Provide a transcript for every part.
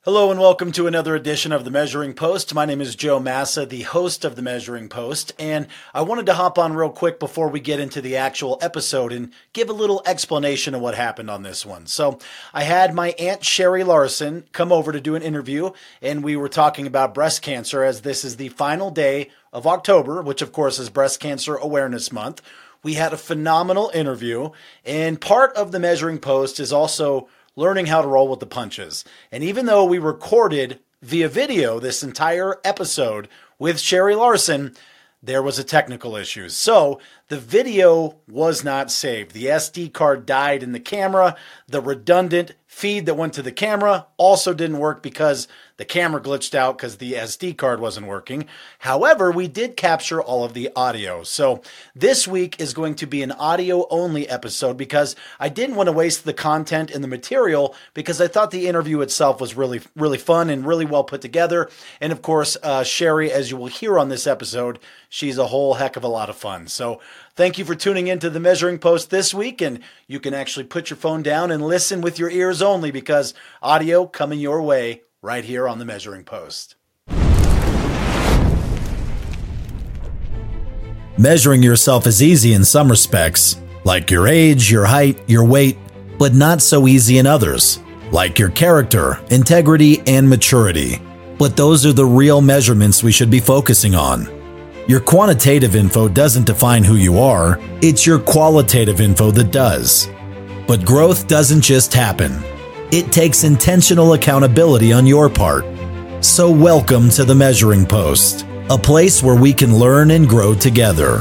Hello and welcome to another edition of The Measuring Post. My name is Joe Massa, the host of The Measuring Post, and I wanted to hop on real quick before we get into the actual episode and give a little explanation of what happened on this one. So I had my Aunt Sherry Larson come over to do an interview, and we were talking about breast cancer as this is the final day of October, which of course is Breast Cancer Awareness Month. We had a phenomenal interview, and part of The Measuring Post is also learning how to roll with the punches. And even though we recorded via video this entire episode with Sherry Larson, there was a technical issue. So the video was not saved. The SD card died in the camera. The redundant feed that went to the camera also didn't work because the camera glitched out because the SD card wasn't working. However, we did capture all of the audio. So this week is going to be an audio only episode because I didn't want to waste the content and the material because I thought the interview itself was really, really fun and really well put together. And of course, Sherry, as you will hear on this episode, she's a whole heck of a lot of fun. So thank you for tuning into The Measuring Post this week, and you can actually put your phone down and listen with your ears only because audio coming your way right here on The Measuring Post. Measuring yourself is easy in some respects, like your age, your height, your weight, but not so easy in others, like your character, integrity, and maturity. But those are the real measurements we should be focusing on. Your quantitative info doesn't define who you are, it's your qualitative info that does. But growth doesn't just happen. It takes intentional accountability on your part. So welcome to The Measuring Post, a place where we can learn and grow together.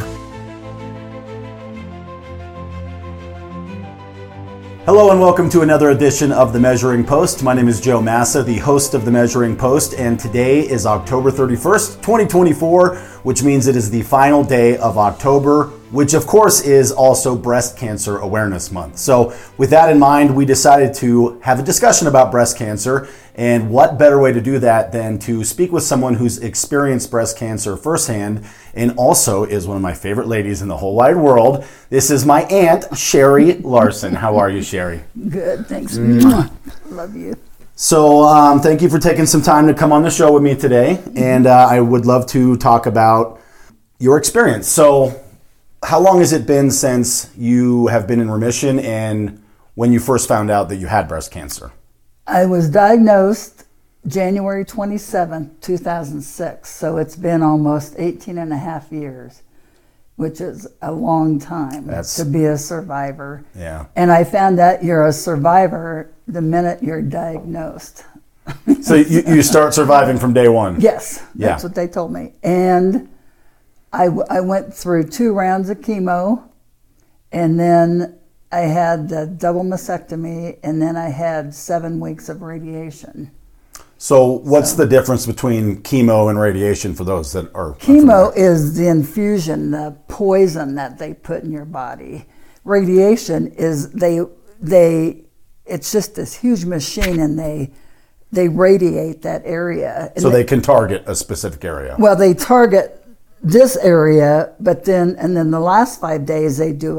Hello and welcome to another edition of The Measuring Post. My name is Joe Massa, the host of The Measuring Post, and today is October 31st, 2024, which means it is the final day of October, which of course is also Breast Cancer Awareness Month. So with that in mind, we decided to have a discussion about breast cancer, and what better way to do that than to speak with someone who's experienced breast cancer firsthand and also is one of my favorite ladies in the whole wide world. This is my Aunt Sherry Larson. How are you, Sherry? Good, thanks. Love you. So thank you for taking some time to come on the show with me today, and I would love to talk about your experience. So how long has it been since you have been in remission and when you first found out that you had breast cancer? I was diagnosed January 27, 2006, so it's been almost 18 and a half years, which is a long time to be a survivor. Yeah. And I found out you're a survivor the minute you're diagnosed. So you start surviving from day one? Yes, that's what they told me. And I went through 2 rounds of chemo, and then I had the double mastectomy, and then I had 7 weeks of radiation. So what's the difference between chemo and radiation for those that are... Chemo is the infusion, the poison that they put in your body. Radiation is it's just this huge machine, and they radiate that area. So they can target a specific area. Well, they target this area, but then the last 5 days they do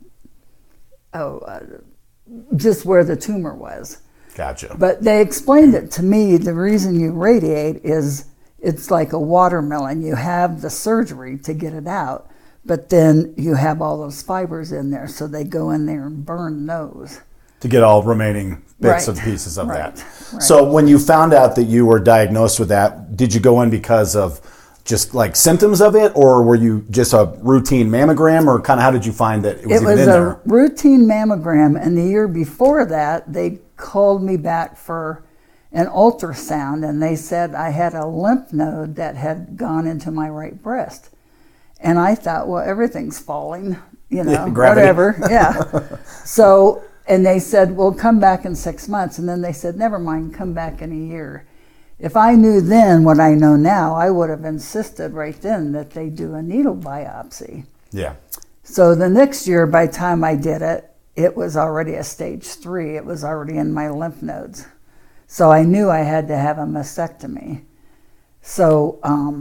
just where the tumor was. Gotcha. But they explained it to me, the reason you radiate is it's like a watermelon. You have the surgery to get it out, but then you have all those fibers in there, so they go in there and burn those. To get all remaining bits and pieces of that. Right. So when you found out that you were diagnosed with that, did you go in because of just like symptoms of it, or were you just a routine mammogram, or kind of how did you find that it was even in there? It was a routine mammogram, and the year before that, they called me back for an ultrasound, and they said I had a lymph node that had gone into my right breast. And I thought, well, everything's falling, whatever. Yeah. So, and they said, well, come back in 6 months. And then they said, never mind, come back in a year. If I knew then what I know now, I would have insisted right then that they do a needle biopsy. Yeah. So the next year, by the time I did it, it was already a stage 3. It was already in my lymph nodes. So I knew I had to have a mastectomy. So,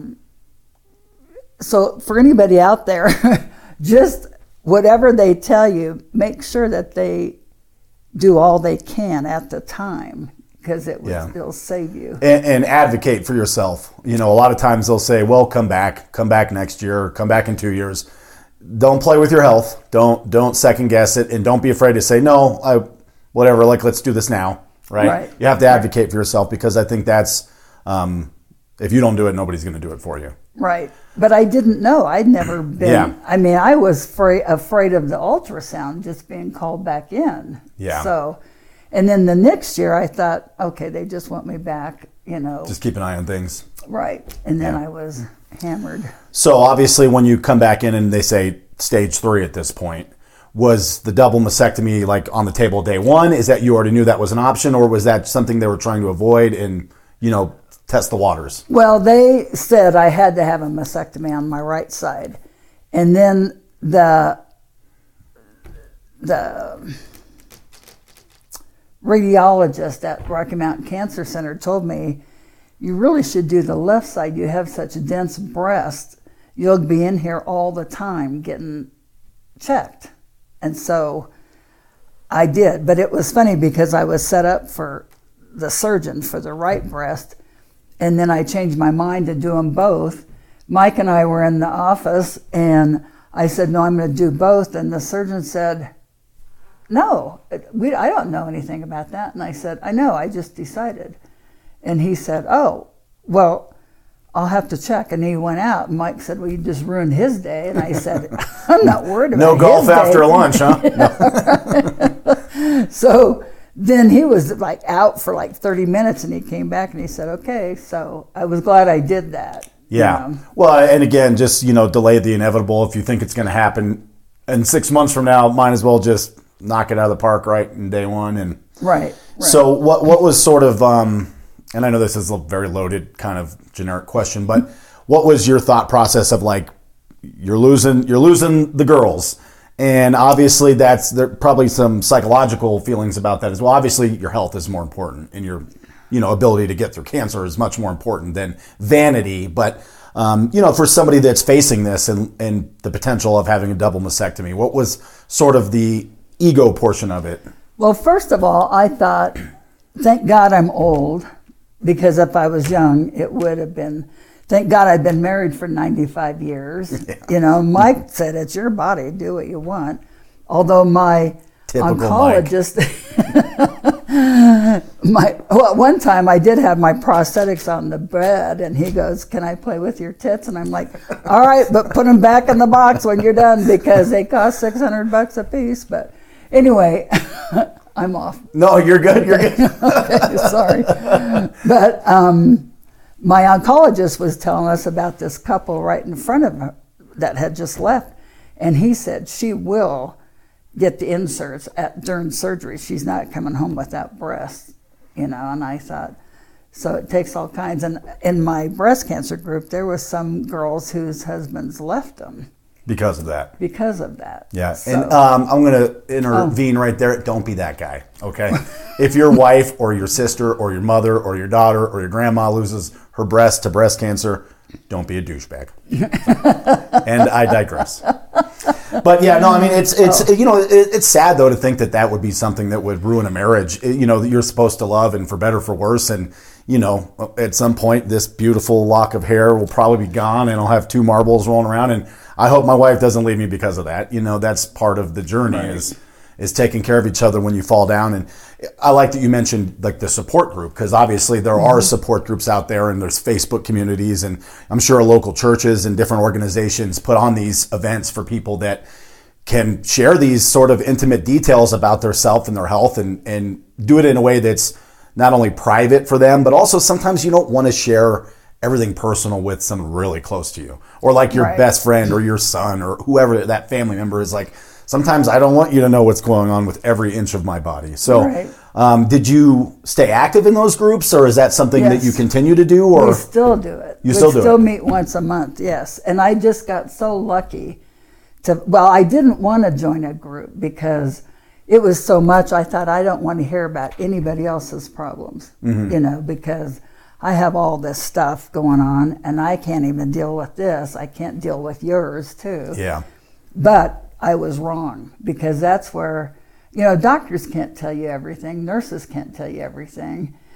so for anybody out there, just whatever they tell you, make sure that they do all they can at the time, because it'll save you. And advocate for yourself. A lot of times they'll say, well, come back next year, come back in 2 years. Don't play with your health. Don't second guess it, and don't be afraid to say, no, whatever, let's do this now, right? You have to advocate for yourself, because I think that's, if you don't do it, nobody's going to do it for you. Right. But I didn't know. I'd never been, I was afraid of the ultrasound just being called back in. Yeah. So, and then the next year I thought, okay, they just want me back, Just keep an eye on things. Right. And then I was hammered. So obviously when you come back in and they say stage 3 at this point, was the double mastectomy on the table day one? Is that you already knew that was an option, or was that something they were trying to avoid and, test the waters? Well, they said I had to have a mastectomy on my right side. And then the radiologist at Rocky Mountain Cancer Center told me, you really should do the left side. You have such dense breasts. You'll be in here all the time getting checked. And so I did. But it was funny because I was set up for the surgeon for the right breast, and then I changed my mind to do them both. Mike and I were in the office, and I said, no, I'm going to do both. And the surgeon said, no, I don't know anything about that. And I said, I know, I just decided. And he said, oh, well, I'll have to check. And he went out. And Mike said, well, you just ruined his day. And I said, I'm not worried about no golf his day. after lunch, huh? No. So then he was out for 30 minutes, and he came back and he said, okay. So I was glad I did that. Yeah. Well, and again, just, delay the inevitable. If you think it's going to happen in 6 months from now, might as well just knock it out of the park right in day one. And Right. So what was sort of, and I know this is a very loaded kind of generic question, but what was your thought process of you're losing the girls? And obviously there probably some psychological feelings about that as well. Obviously your health is more important, and your, ability to get through cancer is much more important than vanity. But, for somebody that's facing this and the potential of having a double mastectomy, what was sort of the ego portion of it? Well, first of all, I thought, thank God I'm old, because if I was young, it would have been, thank God I'd been married for 95 years. Yeah. Mike said, it's your body, do what you want. Although my Typical oncologist, one time I did have my prosthetics on the bed, and he goes, can I play with your tits? And I'm like, all right, but put them back in the box when you're done, because they cost $600 a piece. But anyway, I'm off. No, you're good. You're good. Okay, sorry. But my oncologist was telling us about this couple right in front of her that had just left. And he said she will get the inserts during surgery. She's not coming home without breasts, And I thought, so it takes all kinds. And in my breast cancer group, there was some girls whose husbands left them. Because of that. Yeah. So, and I'm going to intervene right there. Don't be that guy, okay? If your wife or your sister or your mother or your daughter or your grandma loses her breast to breast cancer, don't be a douchebag. And I digress. But yeah, no, I mean, it's sad though to think that would be something that would ruin a marriage, that you're supposed to love, and for better or for worse. And, at some point, this beautiful lock of hair will probably be gone, and I'll have 2 marbles rolling around. And I hope my wife doesn't leave me because of that. That's part of the journey, right, is taking care of each other when you fall down. And I like that you mentioned the support group, because obviously there are support groups out there, and there's Facebook communities, and I'm sure local churches and different organizations put on these events for people that can share these sort of intimate details about their self and their health, and do it in a way that's not only private for them, but also sometimes you don't want to share everything personal with someone really close to you, or your right, best friend or your son or whoever that family member is. Sometimes I don't want you to know what's going on with every inch of my body. So right, did you stay active in those groups, or is that something that you continue to do? Or we still do it. We still meet once a month, yes. And I just got so lucky I didn't want to join a group because it was so much. I thought, I don't want to hear about anybody else's problems, because I have all this stuff going on, and I can't even deal with this. I can't deal with yours too. Yeah. But I was wrong, because that's where, doctors can't tell you everything. Nurses can't tell you everything.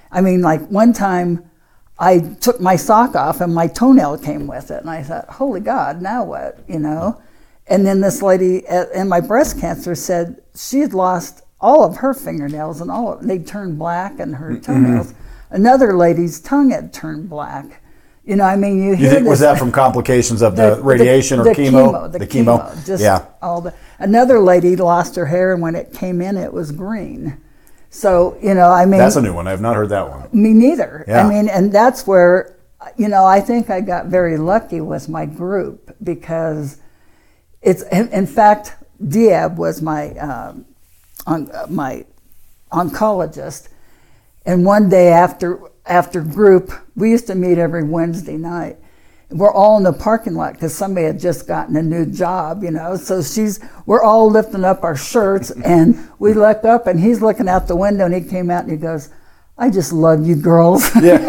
I mean, like one time I took my sock off and my toenail came with it. And I thought, holy God, now what, you know? And then this lady in my breast cancer said she had lost all of her fingernails and they turned black and her toenails. Another lady's tongue had turned black. You know, I mean, you hear think, was that from complications of the radiation or chemo? The chemo. Just another lady lost her hair, and when it came in, it was green. So, you know, I mean... That's a new one. I've not heard that one. Me neither. Yeah. I mean, and that's where, you know, I think I got very lucky with my group because it's... In fact, Diab was my oncologist, and one day after group, we used to meet every Wednesday night. We're all in the parking lot because somebody had just gotten a new job, you know. So we're all lifting up our shirts, and we look up, and he's looking out the window, and he came out and he goes, "I just love you girls."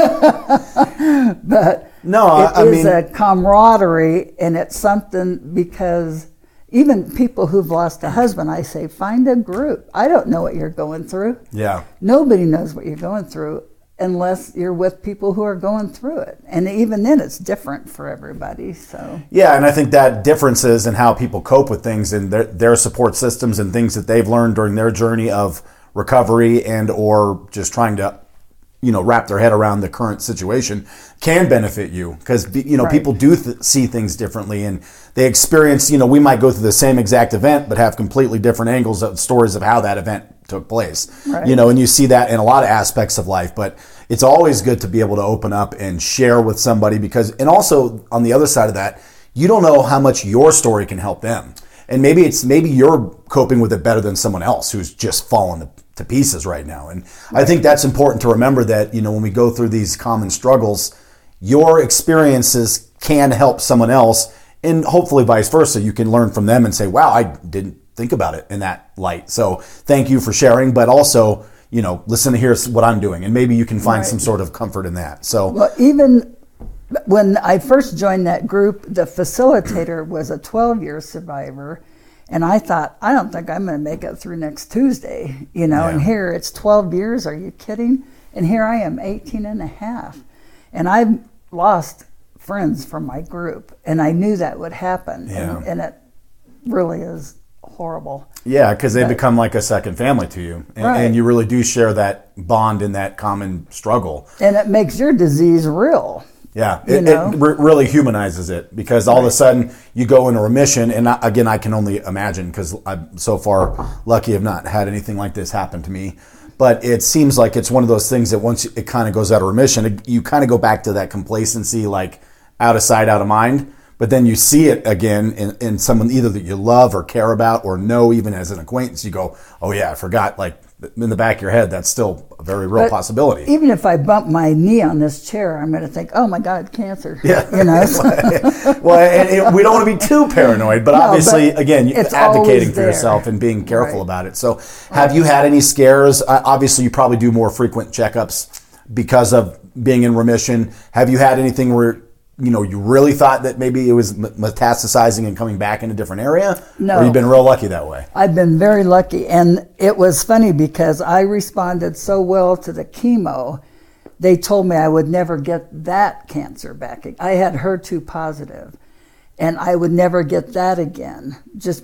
Yeah. But no, it is a camaraderie, and it's something because even people who've lost a husband, I say, find a group. I don't know what you're going through. Yeah. Nobody knows what you're going through unless you're with people who are going through it. And even then, it's different for everybody. So yeah, and I think that differences in how people cope with things and their support systems and things that they've learned during their journey of recovery and or just trying to, you know, wrap their head around the current situation can benefit you because, you know, right. People do see things differently and they experience, you know, we might go through the same exact event but have completely different angles of stories of how that event took place, right. You know, and you see that in a lot of aspects of life, but it's always good to be able to open up and share with somebody because, and also on the other side of that, you don't know how much your story can help them. And maybe you're coping with it better than someone else who's just fallen to pieces right now. And I think that's important to remember that, you know, when we go through these common struggles, your experiences can help someone else and hopefully vice versa. You can learn from them and say, wow, I didn't think about it in that light. So thank you for sharing, but also, you know, listen to here's what I'm doing. And maybe you can find some sort of comfort in that. So well, even when I first joined that group, the facilitator was a 12-year survivor. And I thought, I don't think I'm going to make it through next Tuesday, you know, and here it's 12 years. Are you kidding? And here I am 18 and a half. And I've lost friends from my group. And I knew that would happen. Yeah. And it really is horrible. Yeah, because they become like a second family to you. And you really do share that bond in that common struggle. And it makes your disease real. Yeah, it really humanizes it because all of a sudden you go into remission. And again, I can only imagine because I'm so far lucky I've not had anything like this happen to me. But it seems like it's one of those things that once it kind of goes out of remission, you kind of go back to that complacency, like out of sight, out of mind. But then you see it again in someone either that you love or care about or know even as an acquaintance. You go, oh yeah, I forgot. Like in the back of your head, that's still a very real possibility. Even if I bump my knee on this chair, I'm going to think, oh my God, cancer. Yeah. You know? Well, and we don't want to be too paranoid, but obviously, again, you're advocating for yourself and being careful about it. So have you had any scares? Obviously, you probably do more frequent checkups because of being in remission. Have you had anything where, you know, you really thought that maybe it was metastasizing and coming back in a different area? No. Or you've been real lucky that way? I've been very lucky. And it was funny because I responded so well to the chemo, they told me I would never get that cancer back. I had HER2 positive, and I would never get that again.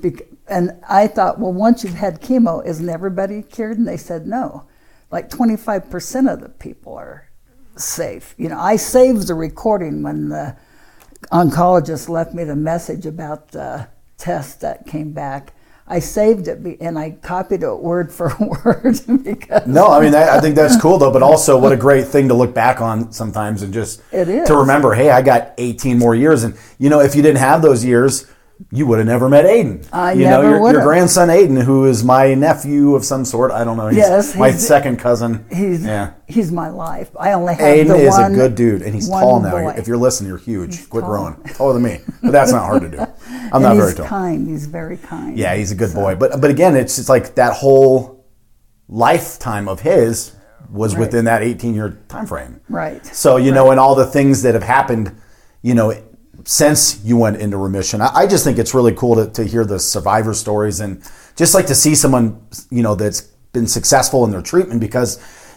And I thought, well, once you've had chemo, isn't everybody cured? And they said no. Like 25% of the people are safe. You know, I saved the recording when the oncologist left me the message about the test that came back. I saved it and I copied it word for word. Because no, I mean, I think that's cool though, but also what a great thing to look back on sometimes and just to remember, hey, I got 18 more years. And, you know, if you didn't have those years, you would have never met Aiden. Your grandson Aiden, who is my nephew of some sort. I don't know. He's my second cousin. He's my life. I only have Aiden is a good dude, and he's tall now. Boy. If you're listening, you're huge. He's Quit growing. Taller than me, but that's not hard to do. I'm not very tall. He's kind. He's very kind. Yeah, he's a good boy. But again, it's like that whole lifetime of his was within that 18-year time frame. Right. So you know, and all the things that have happened, you know, since you went into remission. I just think it's really cool to hear the survivor stories and just like to see someone, you know, that's been successful in their treatment because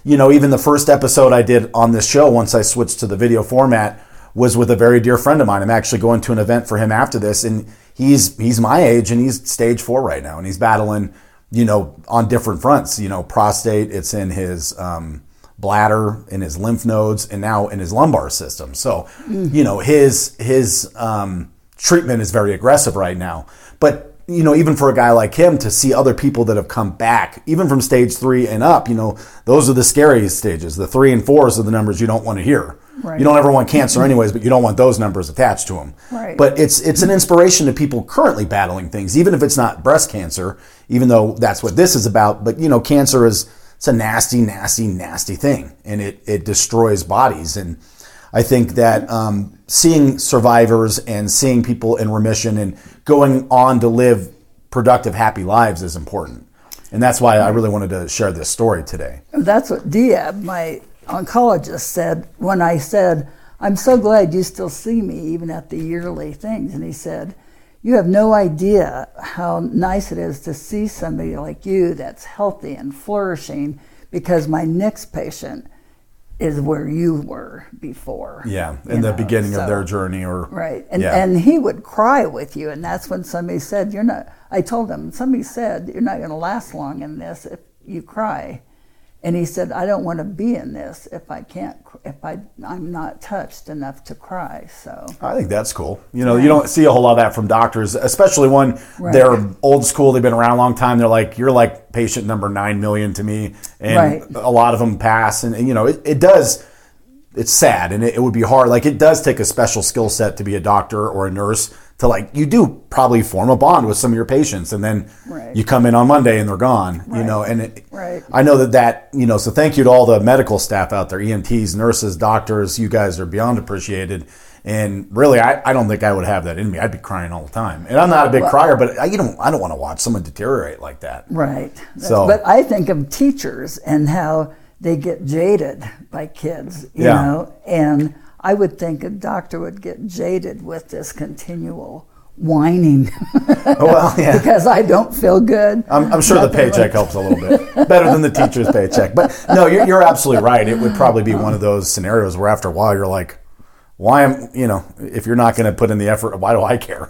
even the first episode I did on this show, once I switched to the video format, was with a very dear friend of mine. I'm actually going to an event for him after this, and he's my age, and he's stage 4 right now, and he's battling, on different fronts. Prostate, it's in his bladder, in his lymph nodes, and now in his lumbar system. So, his treatment is very aggressive right now. But even for a guy like him to see other people that have come back, even from stage 3 and up, those are the scariest stages. The 3 and 4s are the numbers you don't want to hear. Right. You don't ever want cancer anyways, but you don't want those numbers attached to them. Right. But it's an inspiration to people currently battling things, even if it's not breast cancer, even though that's what this is about. But, cancer it's a nasty, nasty, nasty thing, and it destroys bodies. And I think that seeing survivors and seeing people in remission and going on to live productive, happy lives is important. And that's why I really wanted to share this story today. That's what Diab, my oncologist, said when I said, I'm so glad you still see me even at the yearly things. And he said, you have no idea how nice it is to see somebody like you that's healthy and flourishing, because my next patient is where you were before. Yeah, in the beginning of their journey. Right, and he would cry with you, and that's when somebody said, somebody said, you're not going to last long in this if you cry. And he said, I don't want to be in this if I'm not touched enough to cry. So I think that's cool. You don't see a whole lot of that from doctors, especially when they're old school. They've been around a long time. They're like, you're like patient number 9 million to me. And a lot of them pass. And it does, it's sad. And it would be hard. Like, it does take a special skill set to be a doctor or a nurse to, you do probably form a bond with some of your patients, and then you come in on Monday and they're gone, and I know that, so thank you to all the medical staff out there, EMTs, nurses, doctors. You guys are beyond appreciated. And really, I don't think I would have that in me. I'd be crying all the time. And I'm not a big crier, but I don't want to watch someone deteriorate like that. Right. But I think of teachers and how they get jaded by kids, you know, and I would think a doctor would get jaded with this continual whining. Well, yeah. Because I don't feel good. I'm sure the paycheck helps a little bit. Better than the teacher's paycheck. But no, you're absolutely right. It would probably be one of those scenarios where after a while you're like, why am, if you're not going to put in the effort, why do I care?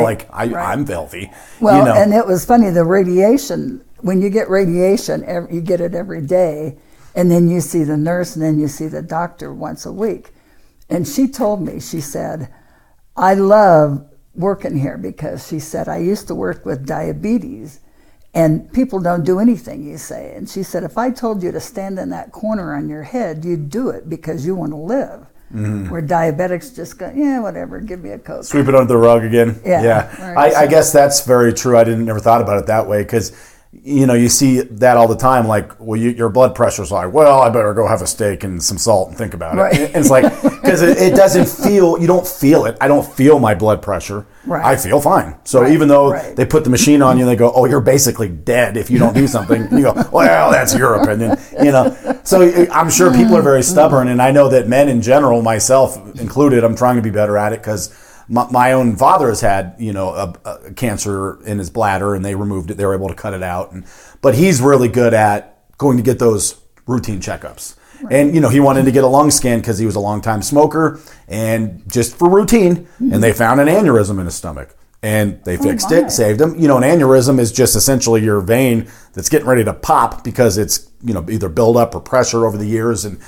I'm filthy. Well, and it was funny, the radiation, when you get radiation, you get it every day, and then you see the nurse, and then you see the doctor once a week. And she told me, she said, I love working here because she said, I used to work with diabetes and people don't do anything you say. And she said, if I told you to stand in that corner on your head, you'd do it because you want to live. Mm-hmm. Where diabetics just go, whatever, give me a Coke. Sweep it under the rug again. Yeah. Right, I guess that's very true. I never thought about it that way because you see that all the time, like, well, your blood pressure's like, well, I better go have a steak and some salt and think about it. Right. And it's like, because it doesn't feel, you don't feel it. I don't feel my blood pressure. Right. I feel fine. So even though they put the machine on you and they go, oh, you're basically dead if you don't do something, you go, well, that's your opinion. So I'm sure people are very stubborn. And I know that men in general, myself included, I'm trying to be better at it because my own father has had, a cancer in his bladder, and they removed it. They were able to cut it out. But he's really good at going to get those routine checkups. Right. And, he wanted to get a lung scan because he was a longtime smoker and just for routine. Mm-hmm. And they found an aneurysm in his stomach. And they fixed it, saved him. An aneurysm is just essentially your vein that's getting ready to pop because it's, either buildup or pressure over the years. And,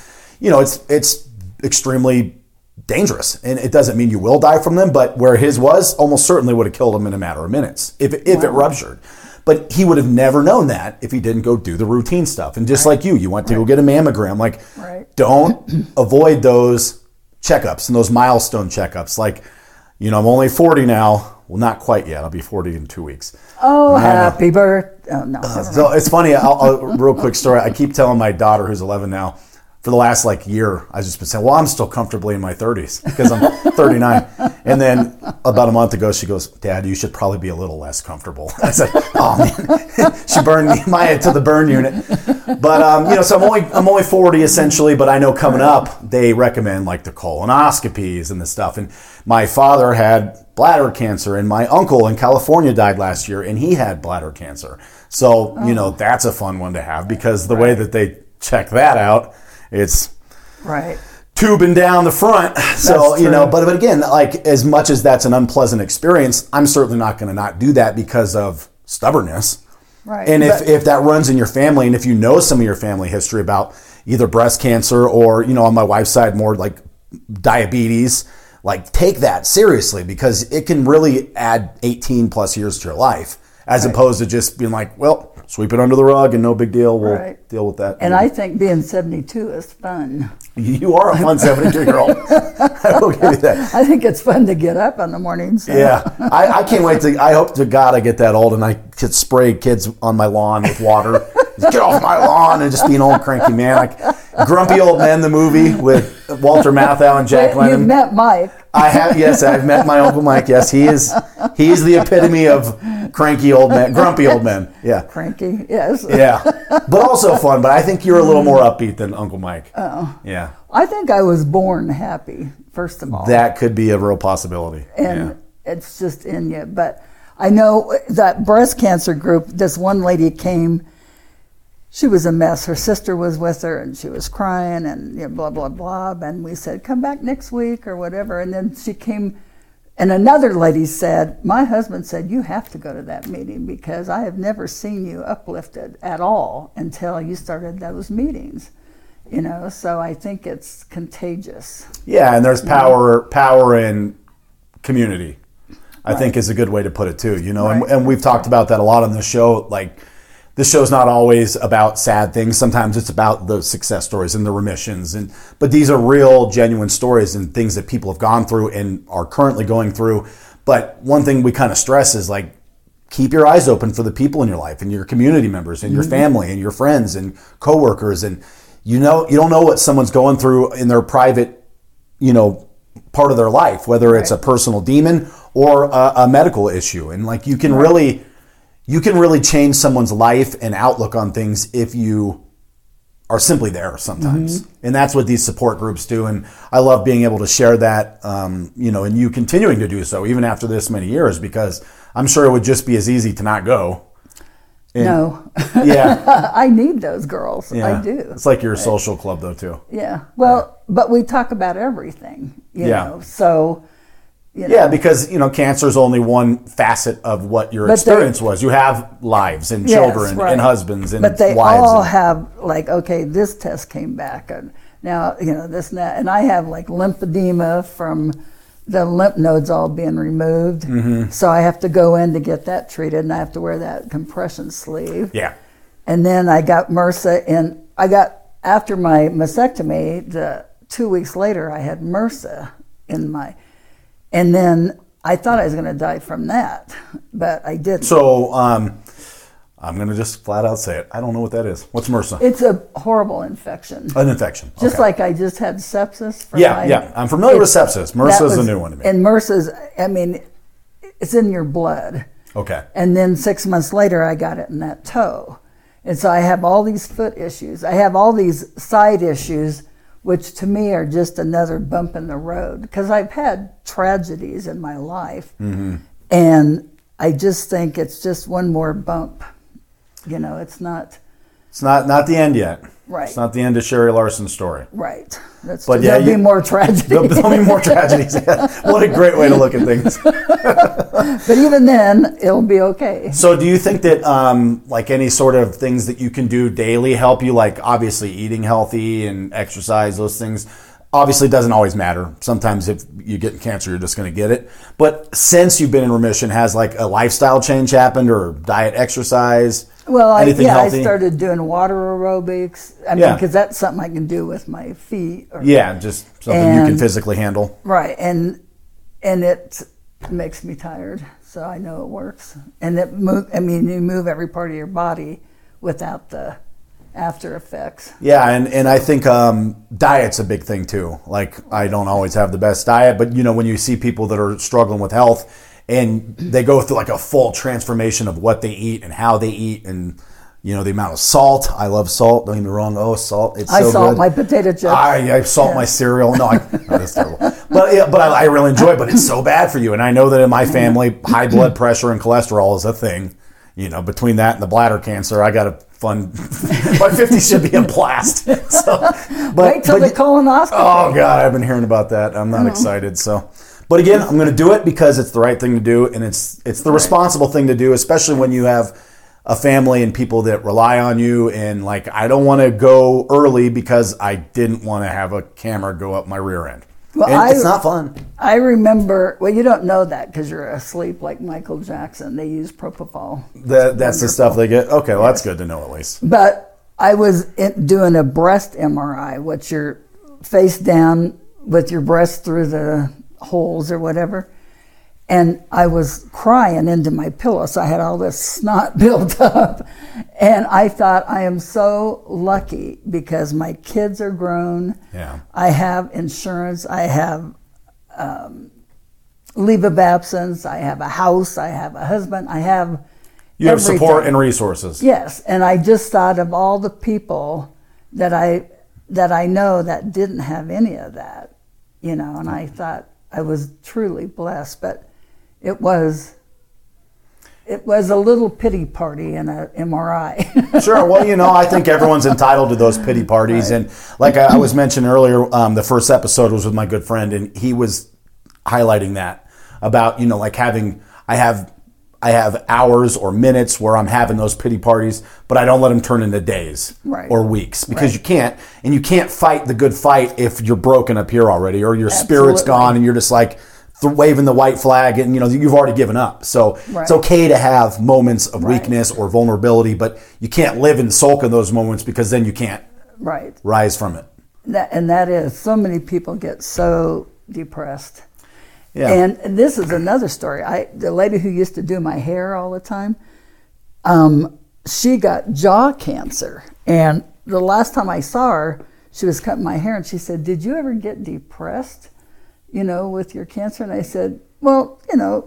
it's extremely dangerous, and it doesn't mean you will die from them, but where his was, almost certainly would have killed him in a matter of minutes if it ruptured. But he would have never known that if he didn't go do the routine stuff. And just like you went to go get a mammogram. Like, don't avoid those checkups and those milestone checkups. Like, I'm only 40 now. Well, not quite yet. I'll be 40 in 2 weeks. Oh, happy birthday. Oh, no. So it's funny. I'll real quick story. I keep telling my daughter, who's 11 now, for the last year, I've just been saying, well, I'm still comfortably in my 30s because I'm 39. And then about a month ago, she goes, Dad, you should probably be a little less comfortable. I said, oh, man. She burned me, Maya, to the burn unit. But, so I'm only 40 essentially, but I know coming up, they recommend the colonoscopies and the stuff. And my father had bladder cancer, and my uncle in California died last year, and he had bladder cancer. So, that's a fun one to have because the way that they check that out. It's Right. tubing down the front. So, That's you know, true. but again, like as much as that's an unpleasant experience, I'm certainly not going to not do that because of stubbornness. Right. And But- if that runs in your family, and if you know some of your family history about either breast cancer or, you know, on my wife's side, more like diabetes, like take that seriously because it can really add 18 plus years to your life as opposed to just being like, well, sweep it under the rug and no big deal. We'll Right. deal with that. And I think being 72 is fun. You are a fun 72-year-old. I will give you that. I think it's fun to get up in the morning. So. Yeah, I can't wait to. I hope to God I get that old and I could spray kids on my lawn with water. Just get off my lawn and just be an old cranky man, like Grumpy Old Men, the movie with Walter Matthau and Jack Lemmon. You've met Mike. I have, yes, I've met my Uncle Mike. Yes, he is the epitome of cranky old men, grumpy old men. Yeah, Cranky, yes. yeah, but also fun. But I think you're a little more upbeat than Uncle Mike. Oh, yeah, I think I was born happy, first of all. that could be a real possibility. And yeah. it's just in you. But I know that breast cancer group, this one lady came, she was a mess. Her sister was with her and she was crying and you know, blah, blah, blah. And we said, come back next week or whatever. And then she came, and another lady said, my husband said, you have to go to that meeting because I have never seen you uplifted at all until you started those meetings. You know, so I think it's contagious. Yeah, and there's power in community, I think is a good way to put it too. You know, and we've talked about that a lot on the show. Like, this show's not always about sad things. Sometimes it's about the success stories and the remissions, but these are real, genuine stories and things that people have gone through and are currently going through. But one thing we kind of stress is like, keep your eyes open for the people in your life and your community members and your family and your friends and coworkers. And you don't know what someone's going through in their private, you know, part of their life, whether it's a personal demon or a medical issue. And like, you can really change someone's life and outlook on things if you are simply there sometimes. And that's what these support groups do. And I love being able to share that, you know, and you continuing to do so even after this many years, because I'm sure it would just be as easy to not go. And, No. Yeah. I need those girls. Yeah. I do. It's like your social club though too. Yeah. Well, but we talk about everything, you know. So, you know. Yeah, because, you know, cancer is only one facet of what your experience was. You have lives and children and husbands and wives. But they all have like, okay, this test came back and now, you know, this and that. And I have like lymphedema from the lymph nodes all being removed. So I have to go in to get that treated and I have to wear that compression sleeve. Yeah. And then I got MRSA, and after my mastectomy, 2 weeks later, I had MRSA and then I thought I was going to die from that, but I didn't. So I'm going to just flat out say it. I don't know what that is. What's MRSA? It's a horrible infection. An infection. Just Okay. like I just had sepsis. Yeah. I'm familiar with sepsis. MRSA is a new one to me. And MRSA's, I mean, it's in your blood. Okay. And then 6 months later, I got it in that toe. And so I have all these foot issues. I have all these side issues, which to me are just another bump in the road. Because I've had tragedies in my life. And I just think it's just one more bump. You know, it's not the end yet. Right. It's not the end of Sherry Larson's story. right. That's But there'll yeah, be more tragedy. There'll be more tragedies. What a great way to look at things. But even then, it'll be okay. So do you think that like any sort of things that you can do daily help you? Like obviously eating healthy and exercise, those things obviously doesn't always matter. Sometimes if you get cancer, you're just going to get it. But since you've been in remission, has like a lifestyle change happened or diet, exercise? Well, I healthy? started doing water aerobics. I mean, because that's something I can do with my feet. Just something you can physically handle. Right, and it makes me tired, so I know it works. And you move every part of your body without the after effects. Yeah, and I think diet's a big thing too. Like I don't always have the best diet, but you know when you see people that are struggling with health and they go through like a full transformation of what they eat and how they eat and you know the amount of salt. I love salt. Don't get me wrong. Oh, salt! It's so good. I salt my potato chips. I salt my cereal. No, that's terrible. But I really enjoy it. But it's so bad for you. And I know that in my family, high blood pressure and cholesterol is a thing. You know, between that and the bladder cancer, I got to fun. My 50s should be a blast. So, Wait till the colonoscopy. Oh God, I've been hearing about that. I'm not excited. So, but again, I'm going to do it because it's the right thing to do, and it's the responsible thing to do, especially when you have a family and people that rely on you. And like, I don't want to go early because I didn't want to have a camera go up my rear end. Well, and it's not fun. I remember, well, you don't know that because you're asleep like Michael Jackson. They use propofol. That's the stuff they get? Okay, well, that's good to know at least. But I was doing a breast MRI, which you're face down with your breast through the holes or whatever. And I was crying into my pillow, so I had all this snot built up. And I thought, I am so lucky because my kids are grown. Yeah. I have insurance. I have leave of absence. I have a house. I have a husband. I have You have everything. support and resources. Yes. And I just thought of all the people that I know that didn't have any of that, and I thought I was truly blessed. But it was a little pity party in an MRI. Sure. Well, I think everyone's entitled to those pity parties. Right. And like I was mentioning earlier, the first episode was with my good friend, and he was highlighting that about, like I have hours or minutes where I'm having those pity parties, but I don't let them turn into days or weeks because you can't fight the good fight if you're broken up here already or your spirit's gone and you're just like, waving the white flag and you've already given up. So It's okay to have moments of weakness or vulnerability, but you can't live and sulk in those moments because then you can't rise from it. That is, so many people get so depressed. Yeah. And this is another story. The lady who used to do my hair all the time, she got jaw cancer. And the last time I saw her, she was cutting my hair and she said, "Did you ever get depressed, with your cancer?" And I said, "Well,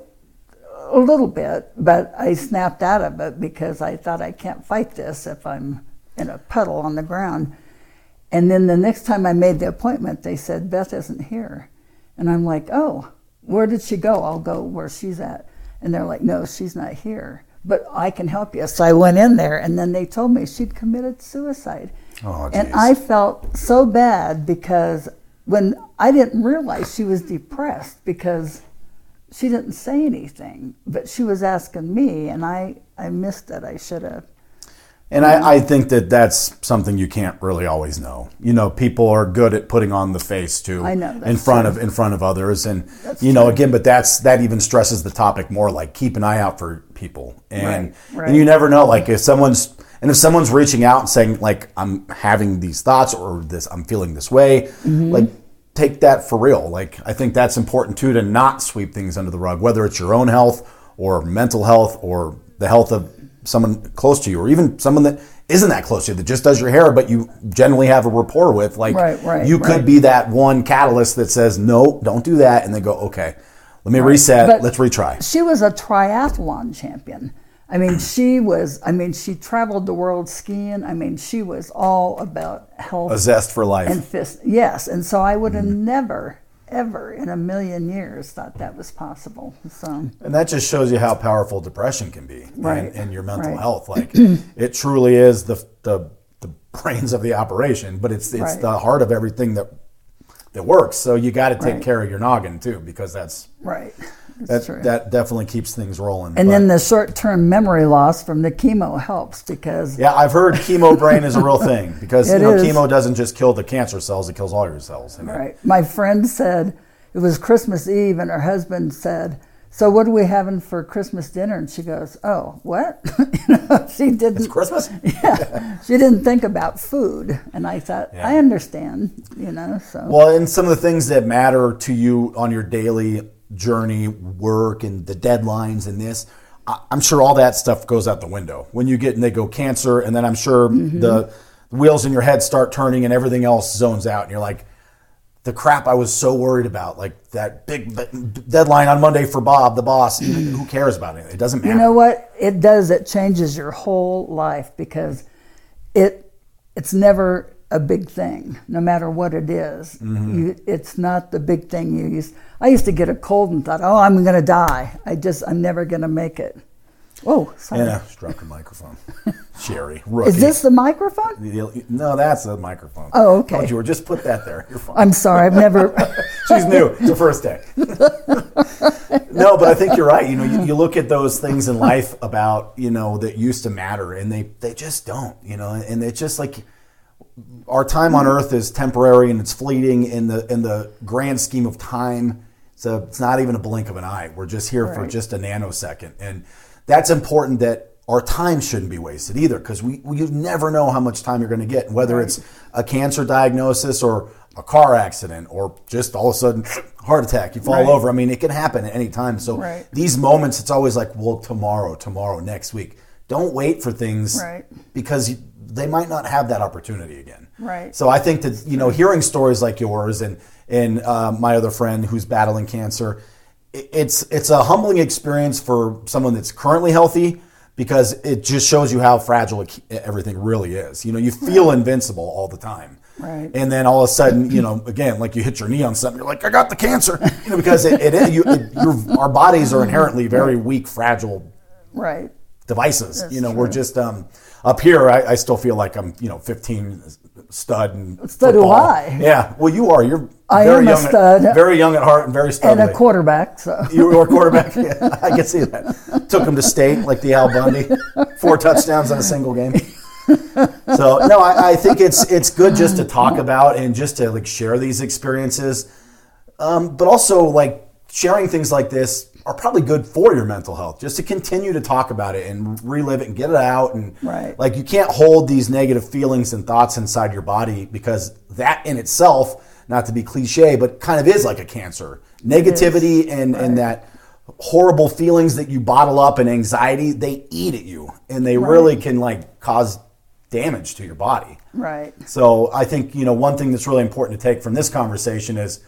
a little bit, but I snapped out of it because I thought I can't fight this if I'm in a puddle on the ground." And then the next time I made the appointment, they said, "Beth isn't here." And I'm like, "Oh, where did she go? I'll go where she's at." And they're like, "No, she's not here, but I can help you." So I went in there and then they told me she'd committed suicide. Oh, geez. And I felt so bad because when I didn't realize she was depressed because she didn't say anything, but she was asking me, and I missed it. I should have. And I think that's something you can't really always know. People are good at putting on the face too. I know, in front of others, and again, but that even stresses the topic more. Like, keep an eye out for people, and you never know. Like, if someone's reaching out and saying, like, "I'm having these thoughts," or I'm feeling this way, like, take that for real. Like, I think that's important too, to not sweep things under the rug, whether it's your own health or mental health or the health of someone close to you, or even someone that isn't that close to you, that just does your hair, but you generally have a rapport with. Like, you could be that one catalyst that says, "No, don't do that," and they go, "Okay, let me reset. But let's retry." She was a triathlon champion. She traveled the world skiing. She was all about health. A zest for life. Yes. And so I would have never, ever in a million years thought that was possible. So. And that just shows you how powerful depression can be and your mental health. Like, it truly is the brains of the operation, but it's the heart of everything that works. So you got to take care of your noggin too, because that's right. That definitely keeps things rolling. And then the short-term memory loss from the chemo helps because... Yeah, I've heard chemo brain is a real thing because chemo doesn't just kill the cancer cells, it kills all your cells. Right. My friend said, it was Christmas Eve, and her husband said, "So what are we having for Christmas dinner?" And she goes, "Oh, what?" She didn't... It's Christmas? Yeah. She didn't think about food. And I thought, I understand, so... Well, and some of the things that matter to you on your daily journey, work, and the deadlines and this, I'm sure all that stuff goes out the window when you get and they go cancer, and then I'm sure the wheels in your head start turning and everything else zones out, and you're like, the crap I was so worried about, like that big deadline on Monday for Bob, the boss, who cares about it? It doesn't matter. You know what it does? It changes your whole life because it's never a big thing, no matter what it is. It's not the big thing I used to get a cold and thought, "Oh, I'm going to die. I'm never going to make it." Oh, sorry. Yeah, struck the microphone. Sherry, rookie. Is this the microphone? No, that's the microphone. Oh, okay. Don't you were just put that there. You're fine. I'm sorry, I've never. She's new. It's her first day. No, but I think you're right. You look at those things in life about, that used to matter, and they just don't, and it's just like our time on earth is temporary and it's fleeting in the grand scheme of time. So it's not even a blink of an eye. We're just here for just a nanosecond. And that's important, that our time shouldn't be wasted either, because you never know how much time you're going to get, whether it's a cancer diagnosis or a car accident or just all of a sudden heart attack, you fall over. I mean, it can happen at any time. So these moments, it's always like, well, tomorrow, next week. Don't wait for things because they might not have that opportunity again. Right. So I think that, hearing stories like yours and my other friend who's battling cancer, it's a humbling experience for someone that's currently healthy, because it just shows you how fragile everything really is. You feel invincible all the time. Right. And then all of a sudden, again, like you hit your knee on something, you're like, I got the cancer. Because our bodies are inherently very weak, fragile devices. That's we're just up here. I still feel like I'm 15 stud and so football. do I. Yeah. Well, you are. You're I very am young, a stud, very young at heart, and very studly. and a quarterback. So You were a quarterback. Yeah, I can see that. Took him to state like the Al Bundy, 4 touchdowns in a single game. So no, I think it's good just to talk about and just to like share these experiences, but also like sharing things like this are probably good for your mental health, just to continue to talk about it and relive it and get it out. And like, you can't hold these negative feelings and thoughts inside your body, because that in itself, not to be cliche, but kind of is like a cancer. Negativity and that horrible feelings that you bottle up and anxiety, they eat at you, and they really can like cause damage to your body. Right. So I think, one thing that's really important to take from this conversation is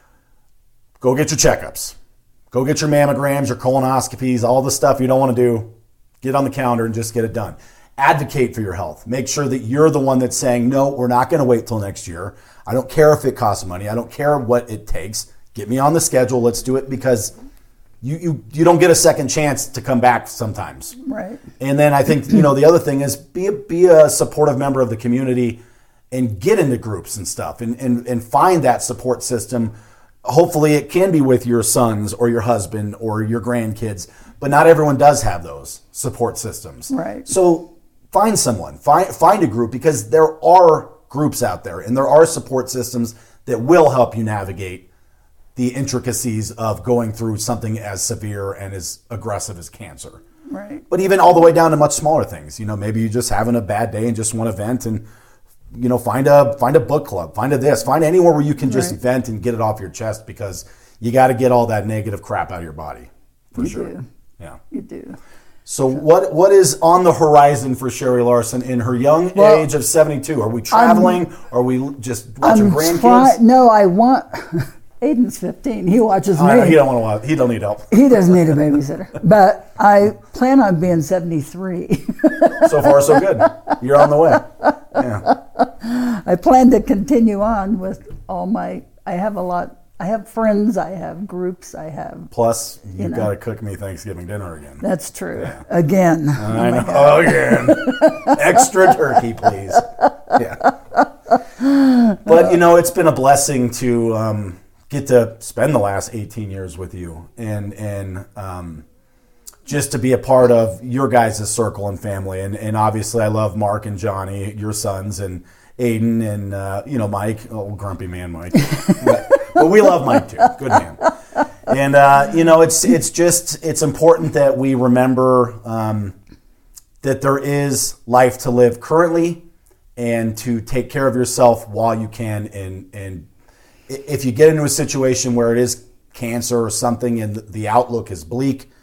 go get your checkups. Go get your mammograms, your colonoscopies, all the stuff you don't want to do. Get on the calendar and just get it done. Advocate for your health. Make sure that you're the one that's saying, no, we're not going to wait till next year. I don't care if it costs money. I don't care what it takes. Get me on the schedule. Let's do it, because you don't get a second chance to come back sometimes. Right. And then I think, the other thing is be a supportive member of the community and get into groups and stuff and find that support system. Hopefully it can be with your sons or your husband or your grandkids, but not everyone does have those support systems. Right. So find someone, find a group, because there are groups out there and there are support systems that will help you navigate the intricacies of going through something as severe and as aggressive as cancer. Right. But even all the way down to much smaller things. Maybe you're just having a bad day and just want to vent, and find a book club, find anywhere where you can just vent and get it off your chest, because you got to get all that negative crap out of your body, for sure. Do. Yeah, you do. So what is on the horizon for Sherry Larson in her young age of 72? Are we traveling? Are we just watching grandkids? No, I want. Aiden's 15. He watches me. He don't want to watch. He don't need help. He doesn't need a babysitter. But I plan on being 73. So far, so good. You're on the way. Yeah. I plan to continue on with all my. I have friends. I have groups. I have. Plus, you've got to cook me Thanksgiving dinner again. That's true. Yeah. Again. I know. Again. Extra turkey, please. Yeah. But it's been a blessing to get to spend the last 18 years with you, and just to be a part of your guys' circle and family. And obviously I love Mark and Johnny, your sons, and Aiden, and Mike, old grumpy man Mike. But we love Mike too. Good man. And it's important that we remember that there is life to live currently, and to take care of yourself while you can. And if you get into a situation where it is cancer or something and the outlook is bleak,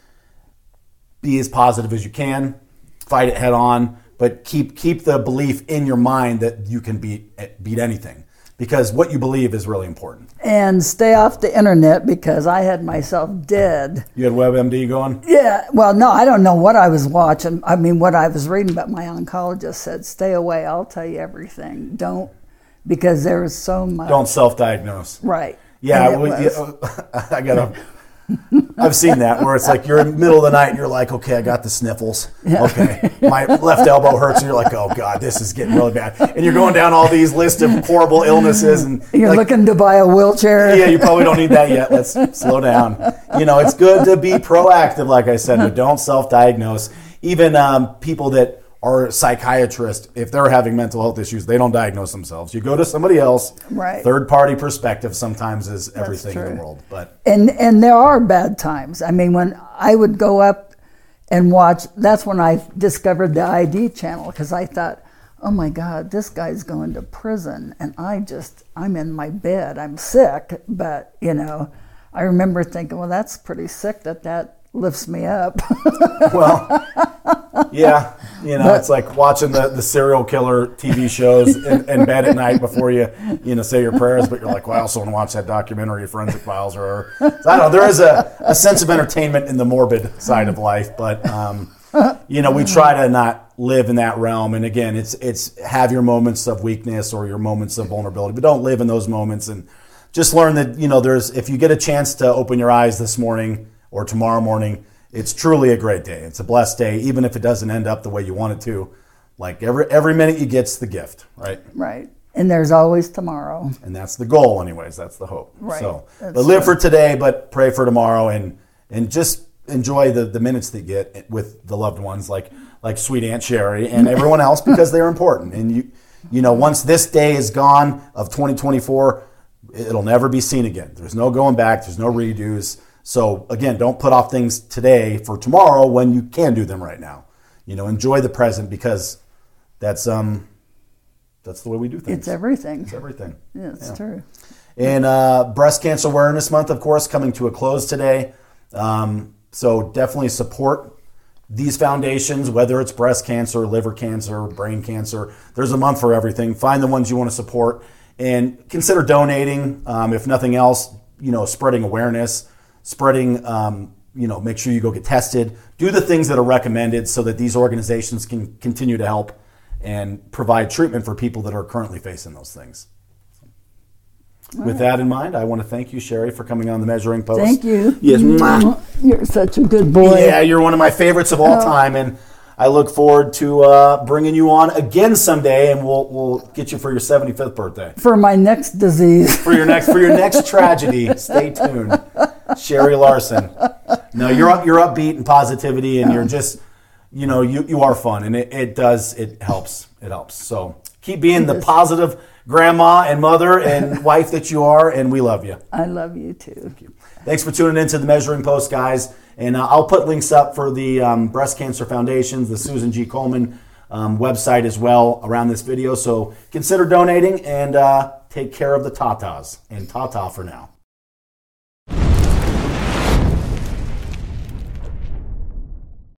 be as positive as you can, fight it head on, but keep the belief in your mind that you can beat anything, because what you believe is really important. And stay off the internet, because I had myself dead. You had WebMD going? Yeah. Well, no, I don't know what I was watching. I mean, what I was reading, but my oncologist said, stay away. I'll tell you everything. Don't, because there is so much. Don't self-diagnose. Right. Yeah, I got I've seen that where it's like you're in the middle of the night and you're like, okay, I got the sniffles. Yeah. Okay, my left elbow hurts, and you're like, oh God, this is getting really bad. And you're going down all these lists of horrible illnesses, and you're like, looking to buy a wheelchair. Yeah, you probably don't need that yet. Let's slow down. It's good to be proactive, like I said, but don't self-diagnose. Even people that are psychiatrists, if they're having mental health issues, they don't diagnose themselves. You go to somebody else. Right. Third-party perspective sometimes is everything in the world. But and there are bad times. I mean, when I would go up and watch, that's when I discovered the ID channel, because I thought, oh my God, this guy's going to prison, and I'm in my bed. I'm sick, but I remember thinking, well, that's pretty sick that lifts me up. Well, yeah, it's like watching the serial killer TV shows in bed at night before you say your prayers, but you're like, well, I also want to watch that documentary, Forensic Files, or so I don't know. There is a sense of entertainment in the morbid side of life, but we try to not live in that realm. And again, it's have your moments of weakness or your moments of vulnerability, but don't live in those moments. And just learn that if you get a chance to open your eyes this morning or tomorrow morning, it's truly a great day. It's a blessed day, even if it doesn't end up the way you want it to. Like every minute you get's the gift, right? Right. And there's always tomorrow. And that's the goal anyways. That's the hope. Right. So, but live for today, but pray for tomorrow, and just enjoy the minutes that you get with the loved ones, like sweet Aunt Sherry and everyone else, because they're important. And once this day is gone of 2024, it'll never be seen again. There's no going back. There's no redos. So again, don't put off things today for tomorrow when you can do them right now. Enjoy the present, because that's the way we do things. It's everything. It's everything. Yeah, it's true. And Breast Cancer Awareness Month, of course, coming to a close today. So definitely support these foundations, whether it's breast cancer, liver cancer, brain cancer. There's a month for everything. Find the ones you want to support and consider donating. If nothing else, spreading awareness, make sure you go get tested. Do the things that are recommended so that these organizations can continue to help and provide treatment for people that are currently facing those things. With that in mind, I want to thank you, Sherry, for coming on the Measuring Post. Thank you. Yes. You're such a good boy. Yeah, you're one of my favorites of all time, and I look forward to bringing you on again someday, and we'll get you for your 75th birthday. For my next disease. For your next tragedy. Stay tuned. Sherry Larson. No, you're upbeat and positivity, and you're just, you are fun, and it helps. It helps. So keep being the positive grandma and mother and wife that you are, and we love you. I love you too. Thank you. Thanks for tuning into the Measuring Post, guys. And I'll put links up for the Breast Cancer Foundations, the Susan G. Komen website as well around this video. So consider donating, and take care of the tatas. And ta-ta for now.